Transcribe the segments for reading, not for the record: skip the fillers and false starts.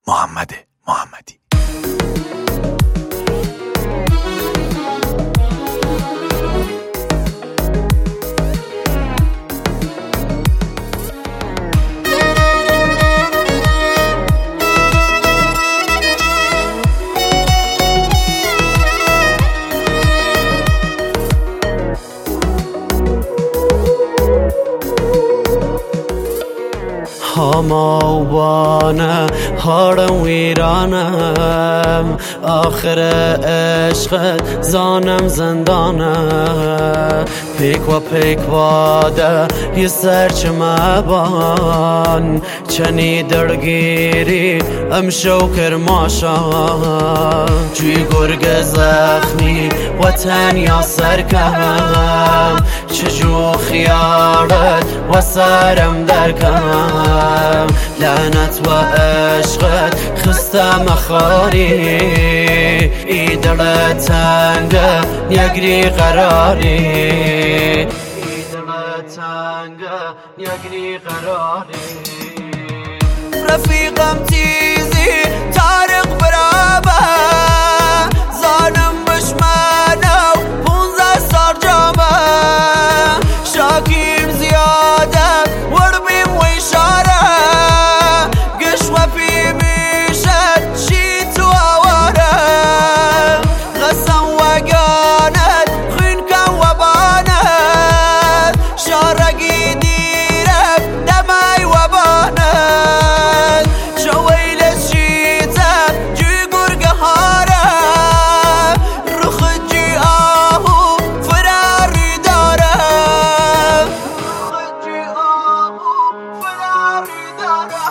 محمد محمدی. هماوانه هارم ویرانم، آخر عشقت زانم زندانه. پیک و پیک واده یه سرچ مبان، چنی درگیری امشو کرماشا. جوی گرگ زخمی و تنیا سرکم، چجو خیارت و سرم درکم. لعنت و عشقت خستم خاری، ای دل تنگه یگری قراری. ای دل تنگه یگری قراری. رفیقم تیزی طارق برابه، زانم بشمنو 15 سال جامه. شاکیم زیاده وربیم و اشاره، قش و پی میشد شی تو آواره. غسم و گانت خین کن و بانت، شارگی دیرم دمای و بانت. شویل شیطم جوی گرگ هاره، رخ جی آهو فراری داره. رخ جی آهو فراری داره.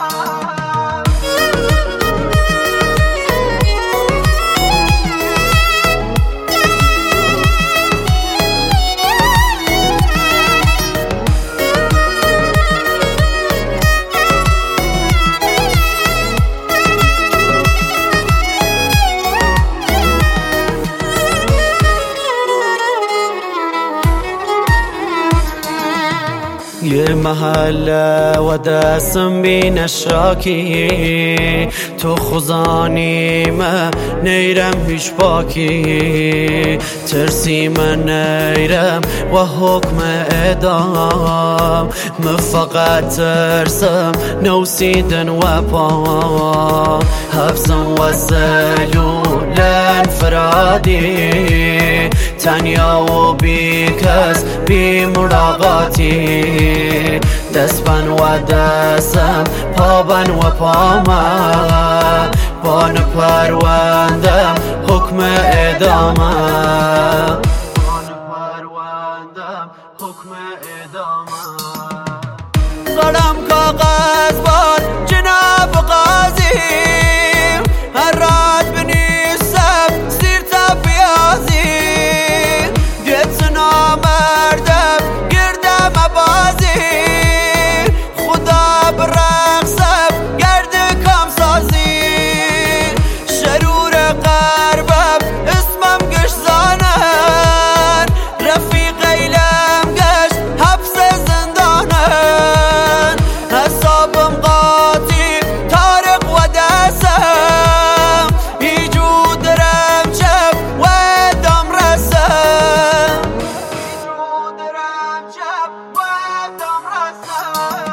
یه محله و دستم بین شاکی، تو خزانیمه نیرم هیچ باکی. ترسیم نیرم و حکم اعدام، من فقط ترسم نوسیدن و پا. حبسم و سلول انفرادی، تنیا و بی کس بی ملاقاتی. دستبن و دستم پابن و پامه، بان پروندم حکم اعدامه. بان پروندم حکم اعدامه. قلم کاغذ بار جناب قاضی، هر رات بنیسم زیر تا پیازی. دیت نامردم گردم بازی، خدا برقصم گرد کام سازی. شرور قربم اسمم گش زانن، رفیق ایلم گش حبس زندانن. حسابم قاطی طارق و دستم، ایجو درم چپ و دم رسم. ایجو درم چپ و دم رسم.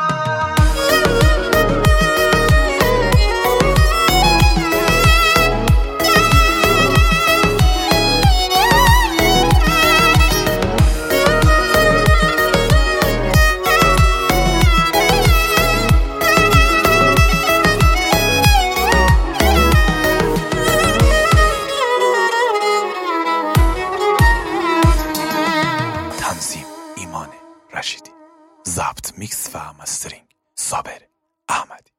تنظیم ایمان رشیدی، ضبط میکس و مسترینگ صابر احمدی.